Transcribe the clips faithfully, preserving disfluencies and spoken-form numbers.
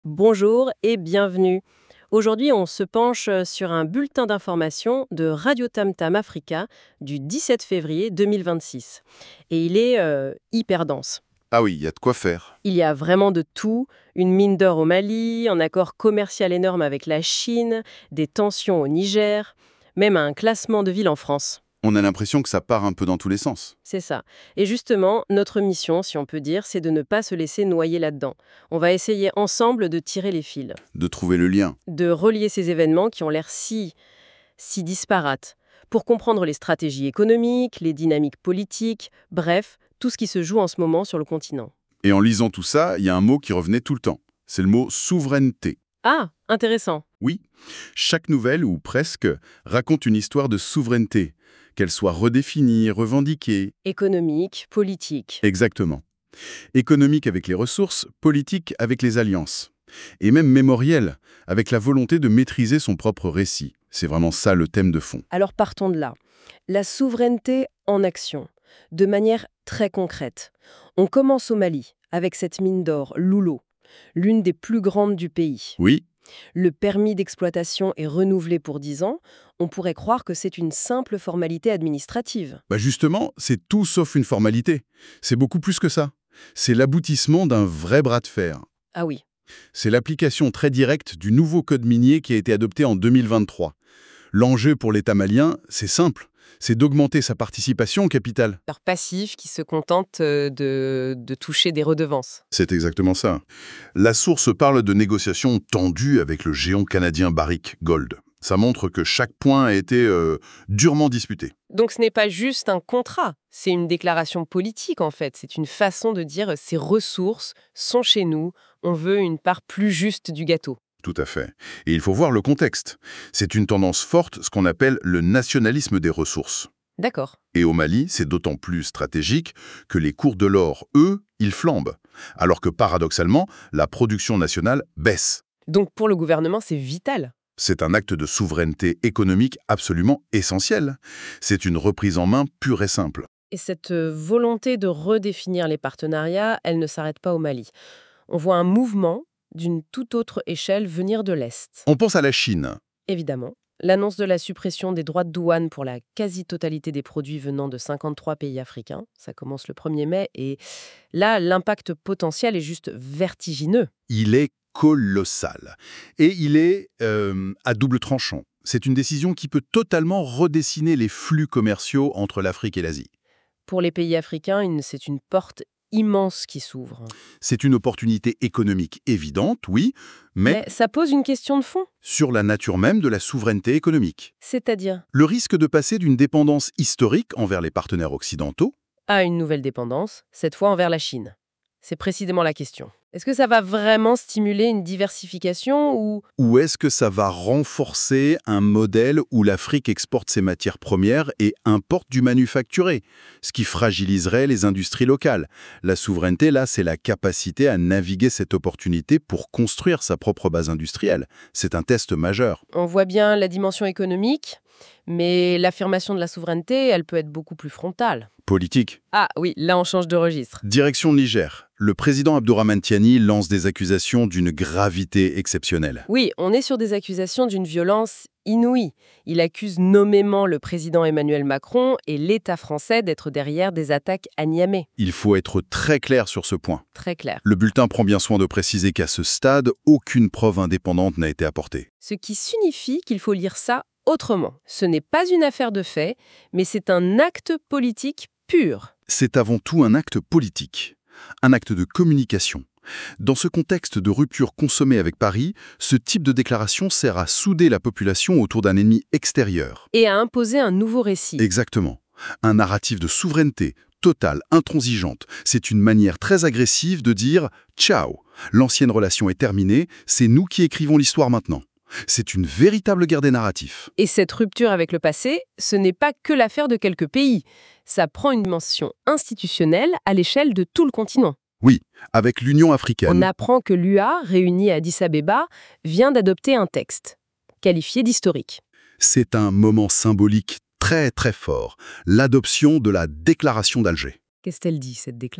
Bonjour et bienvenue. Aujourd'hui, on se penche sur un bulletin d'information de Radio Tam Tam Africa du dix-sept février deux mille vingt-six. Et il est euh, hyper dense. Ah oui, il y a de quoi faire. Il y a vraiment de tout, une mine d'or au Mali, un accord commercial énorme avec la Chine, des tensions au Niger, même un classement de villes en France. On a l'impression que ça part un peu dans tous les sens. C'est ça. Et justement, notre mission, si on peut dire, c'est de ne pas se laisser noyer là-dedans. On va essayer ensemble de tirer les fils, De trouver le lien. de relier ces événements qui ont l'air si, si disparates, pour comprendre les stratégies économiques, les dynamiques politiques, bref, tout ce qui se joue en ce moment sur le continent. Et en lisant tout ça, il y a un mot qui revenait tout le temps. C'est le mot souveraineté. Ah, intéressant. Oui, chaque nouvelle, ou presque, raconte une histoire de souveraineté, qu'elle soit redéfinie, revendiquée. Économique, politique. Exactement. Économique avec les ressources, politique avec les alliances. Et même mémorielle, avec la volonté de maîtriser son propre récit. C'est vraiment ça le thème de fond. Alors partons de là. La souveraineté en action, de manière très concrète. On commence au Mali, avec cette mine d'or, Loulo, l'une des plus grandes du pays. Oui, Le permis d'exploitation est renouvelé pour dix ans. On pourrait croire que c'est une simple formalité administrative. bah justement, c'est tout sauf une formalité. C'est beaucoup plus que ça. C'est l'aboutissement d'un vrai bras de fer. Ah oui, C'est l'application très directe du nouveau code minier qui a été adopté en deux mille vingt-trois. L'enjeu pour l'État malien, c'est simple, c'est d'augmenter sa participation au capital. leur passif qui se contente euh, de, de toucher des redevances. C'est exactement ça. La source parle de négociations tendues avec le géant canadien Barrick Gold. Ça montre que chaque point a été euh, durement disputé. Donc ce n'est pas juste un contrat, c'est une déclaration politique en fait. C'est une façon de dire ces ressources sont chez nous, on veut une part plus juste du gâteau. Tout à fait. Et il faut voir le contexte. C'est une tendance forte, ce qu'on appelle le nationalisme des ressources. D'accord. Et au Mali, c'est d'autant plus stratégique que les cours de l'or, eux, ils flambent. Alors que paradoxalement, la production nationale baisse. Donc pour le gouvernement, c'est vital. C'est un acte de souveraineté économique absolument essentiel. C'est une reprise en main pure et simple. Et cette euh, volonté de redéfinir les partenariats, elle ne s'arrête pas au Mali. On voit un mouvement d'une toute autre échelle venir de l'Est. On pense à la Chine. Évidemment, l'annonce de la suppression des droits de douane pour la quasi-totalité des produits venant de cinquante-trois pays africains, ça commence le premier mai, et là, l'impact potentiel est juste vertigineux. Il est colossal. Et il est euh, à double tranchant. C'est une décision qui peut totalement redessiner les flux commerciaux entre l'Afrique et l'Asie. Pour les pays africains, une- c'est une porte immense qui s'ouvre. C'est une opportunité économique évidente, oui, mais, Mais ça pose une question de fond, sur la nature même de la souveraineté économique. c'est-à-dire Le risque de passer d'une dépendance historique envers les partenaires occidentaux à une nouvelle dépendance, cette fois envers la Chine. C'est précisément la question. Est-ce que ça va vraiment stimuler une diversification ou... ou est-ce que ça va renforcer un modèle où l'Afrique exporte ses matières premières et importe du manufacturé, ce qui fragiliserait les industries locales? La souveraineté, là, c'est la capacité à naviguer cette opportunité pour construire sa propre base industrielle. C'est un test majeur. On voit bien la dimension économique, mais l'affirmation de la souveraineté, elle peut être beaucoup plus frontale. Politique. Ah oui, là on change de registre. Direction Niger. Le président Abdourahmane Tiani lance des accusations d'une gravité exceptionnelle. Oui, on est sur des accusations d'une violence inouïe. Il accuse nommément le président Emmanuel Macron et l'État français d'être derrière des attaques à Niamey. Il faut être très clair sur ce point. Très clair. Le bulletin prend bien soin de préciser qu'à ce stade, aucune preuve indépendante n'a été apportée. Ce qui signifie qu'il faut lire ça autrement. Ce n'est pas une affaire de fait, mais c'est un acte politique pur. C'est avant tout un acte politique, un acte de communication. Dans ce contexte de rupture consommée avec Paris, ce type de déclaration sert à souder la population autour d'un ennemi extérieur. Et à imposer un nouveau récit. Exactement. Un narratif de souveraineté totale, intransigeante. C'est une manière très agressive de dire « ciao, l'ancienne relation est terminée, c'est nous qui écrivons l'histoire maintenant ». C'est une véritable guerre des narratifs. Et cette rupture avec le passé, ce n'est pas que l'affaire de quelques pays. Ça prend une dimension institutionnelle à l'échelle de tout le continent. Oui, avec l'Union africaine. On apprend que l'U A, réunie à Addis Abeba, vient d'adopter un texte, qualifié d'historique. C'est un moment symbolique très très fort, l'adoption de la déclaration d'Alger. Qu'est-ce qu'elle dit, cette déclaration ?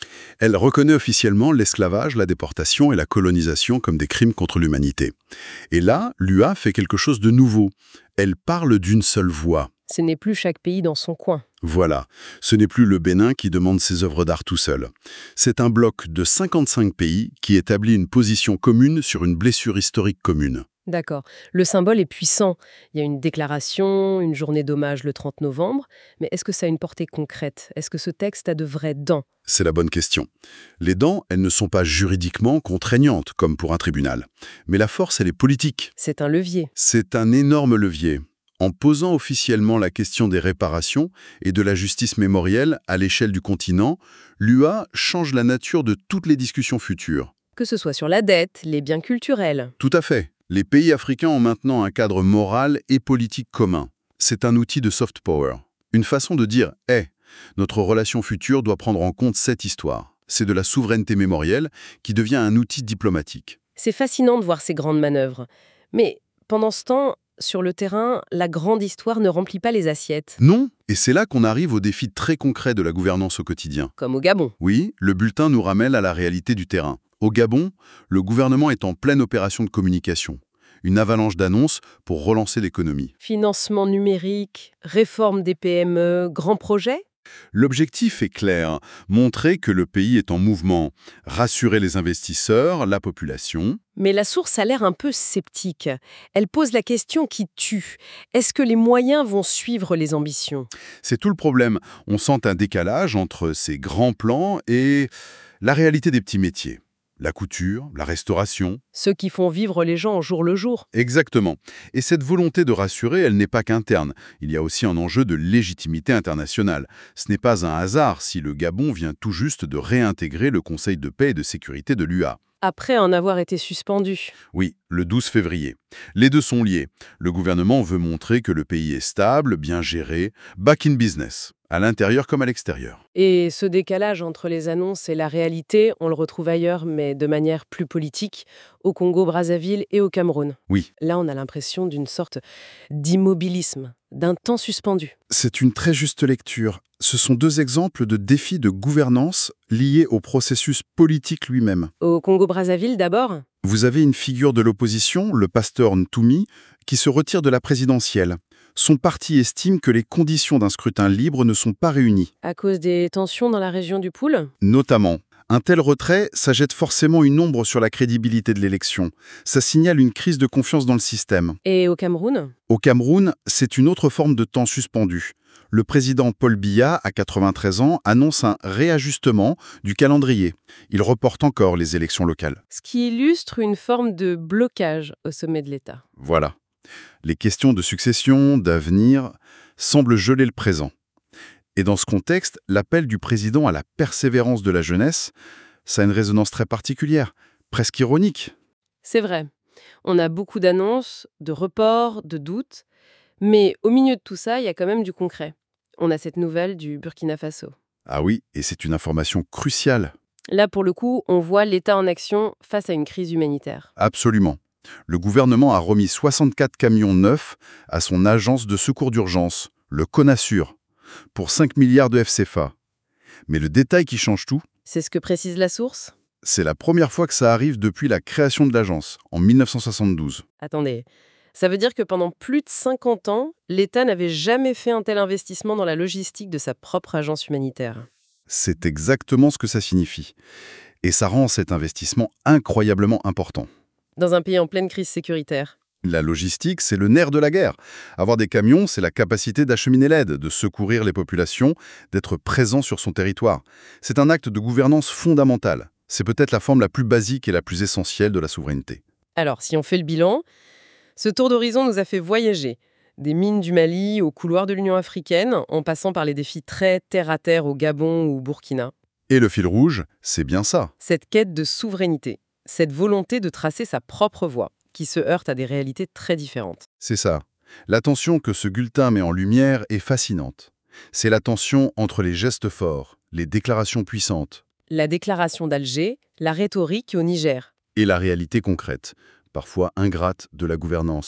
Elle reconnaît officiellement l'esclavage, la déportation et la colonisation comme des crimes contre l'humanité. Et là, l'U A fait quelque chose de nouveau. Elle parle d'une seule voix. Ce n'est plus chaque pays dans son coin. Voilà, ce n'est plus le Bénin qui demande ses œuvres d'art tout seul. C'est un bloc de cinquante-cinq pays qui établit une position commune sur une blessure historique commune. D'accord. Le symbole est puissant. Il y a une déclaration, une journée d'hommage le trente novembre. Mais est-ce que ça a une portée concrète? Est-ce que ce texte a de vraies dents? C'est la bonne question. Les dents, elles ne sont pas juridiquement contraignantes, comme pour un tribunal. Mais la force, elle est politique. C'est un levier. C'est un énorme levier. En posant officiellement la question des réparations et de la justice mémorielle à l'échelle du continent, l'U A change la nature de toutes les discussions futures. Que ce soit sur la dette, les biens culturels. Tout à fait. Les pays africains ont maintenant un cadre moral et politique commun. C'est un outil de soft power. Une façon de dire « Hé, notre relation future doit prendre en compte cette histoire ». C'est de la souveraineté mémorielle qui devient un outil diplomatique. C'est fascinant de voir ces grandes manœuvres. Mais pendant ce temps, sur le terrain, la grande histoire ne remplit pas les assiettes. Non, et c'est là qu'on arrive aux défis très concrets de la gouvernance au quotidien. Comme au Gabon. Oui, le bulletin nous ramène à la réalité du terrain. Au Gabon, le gouvernement est en pleine opération de communication. Une avalanche d'annonces pour relancer l'économie. Financement numérique, réforme des P M E, grands projets? L'objectif est clair, montrer que le pays est en mouvement, rassurer les investisseurs, la population. Mais la source a l'air un peu sceptique. Elle pose la question qui tue. Est-ce que les moyens vont suivre les ambitions? C'est tout le problème. On sent un décalage entre ces grands plans et la réalité des petits métiers. La couture, la restauration. Ceux qui font vivre les gens au jour le jour. Exactement. Et cette volonté de rassurer, elle n'est pas qu'interne. Il y a aussi un enjeu de légitimité internationale. Ce n'est pas un hasard si le Gabon vient tout juste de réintégrer le Conseil de paix et de sécurité de l'U A. Après en avoir été suspendu. Oui, le douze février. Les deux sont liés. Le gouvernement veut montrer que le pays est stable, bien géré, back in business, à l'intérieur comme à l'extérieur. Et ce décalage entre les annonces et la réalité, on le retrouve ailleurs, mais de manière plus politique, au Congo-Brazzaville et au Cameroun. Oui. Là, on a l'impression d'une sorte d'immobilisme, d'un temps suspendu. C'est une très juste lecture. Ce sont deux exemples de défis de gouvernance liés au processus politique lui-même. Au Congo-Brazzaville, d'abord? Vous avez une figure de l'opposition, le pasteur Ntoumi, qui se retire de la présidentielle. Son parti estime que les conditions d'un scrutin libre ne sont pas réunies. À cause des tensions dans la région du Pool? Notamment. Un tel retrait, ça jette forcément une ombre sur la crédibilité de l'élection. Ça signale une crise de confiance dans le système. Et au Cameroun? Au Cameroun, c'est une autre forme de temps suspendu. Le président Paul Biya, à quatre-vingt-treize ans, annonce un réajustement du calendrier. Il reporte encore les élections locales. Ce qui illustre une forme de blocage au sommet de l'État. Voilà. Les questions de succession, d'avenir, semblent geler le présent. Et dans ce contexte, l'appel du président à la persévérance de la jeunesse, ça a une résonance très particulière, presque ironique. C'est vrai. On a beaucoup d'annonces, de reports, de doutes. Mais au milieu de tout ça, il y a quand même du concret. On a cette nouvelle du Burkina Faso. Ah oui, et c'est une information cruciale. Là, pour le coup, on voit l'État en action face à une crise humanitaire. Absolument. Le gouvernement a remis soixante-quatre camions neufs à son agence de secours d'urgence, le CONASUR, pour cinq milliards de F C F A. Mais le détail qui change tout, C'est ce que précise la source? c'est la première fois que ça arrive depuis la création de l'agence, en mille neuf cent soixante-douze. Attendez, ça veut dire que pendant plus de cinquante ans, l'État n'avait jamais fait un tel investissement dans la logistique de sa propre agence humanitaire. C'est exactement ce que ça signifie. Et ça rend cet investissement incroyablement important. Dans un pays en pleine crise sécuritaire. La logistique, c'est le nerf de la guerre. Avoir des camions, c'est la capacité d'acheminer l'aide, de secourir les populations, d'être présent sur son territoire. C'est un acte de gouvernance fondamental. C'est peut-être la forme la plus basique et la plus essentielle de la souveraineté. Alors, si on fait le bilan, ce tour d'horizon nous a fait voyager. Des mines du Mali aux couloirs de l'Union africaine, en passant par les défis très terre-à-terre au Gabon ou au Burkina. Et le fil rouge, c'est bien ça. Cette quête de souveraineté, cette volonté de tracer sa propre voie, qui se heurte à des réalités très différentes. C'est ça. La tension que ce bulletin met en lumière est fascinante. C'est la tension entre les gestes forts, les déclarations puissantes, La déclaration d'Alger, la rhétorique au Niger. et la réalité concrète, parfois ingrate, de la gouvernance.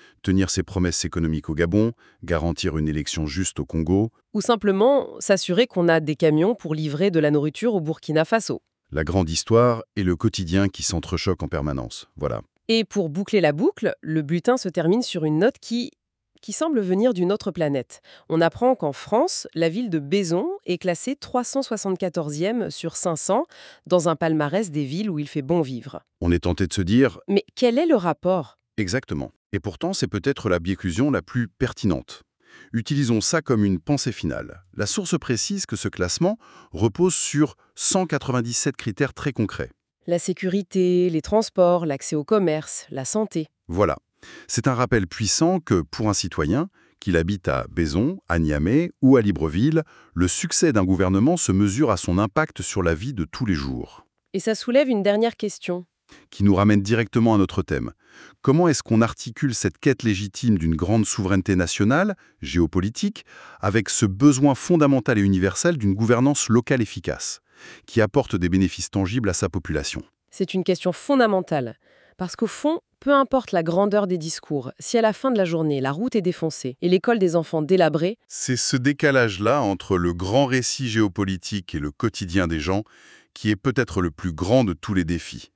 Tenir ses promesses économiques au Gabon, garantir une élection juste au Congo. Ou simplement s'assurer qu'on a des camions pour livrer de la nourriture au Burkina Faso. La grande histoire et le quotidien qui s'entrechoquent en permanence. Voilà. Et pour boucler la boucle, le bulletin se termine sur une note qui, qui semble venir d'une autre planète. On apprend qu'en France, la ville de Bézon est classée trois cent soixante-quatorzième sur cinq cents dans un palmarès des villes où il fait bon vivre. On est tenté de se dire Mais quel est le rapport? exactement. Et pourtant, c'est peut-être la biéclusion la plus pertinente. Utilisons ça comme une pensée finale. La source précise que ce classement repose sur cent quatre-vingt-dix-sept critères très concrets. La sécurité, les transports, l'accès au commerce, la santé. Voilà. C'est un rappel puissant que, pour un citoyen, qu'il habite à Bézon, à Niamey ou à Libreville, le succès d'un gouvernement se mesure à son impact sur la vie de tous les jours. Et ça soulève une dernière question. Qui nous ramène directement à notre thème. Comment est-ce qu'on articule cette quête légitime d'une grande souveraineté nationale, géopolitique, avec ce besoin fondamental et universel d'une gouvernance locale efficace, qui apporte des bénéfices tangibles à sa population? C'est une question fondamentale. Parce qu'au fond, peu importe la grandeur des discours, si à la fin de la journée, la route est défoncée et l'école des enfants délabrée, c'est ce décalage-là entre le grand récit géopolitique et le quotidien des gens qui est peut-être le plus grand de tous les défis.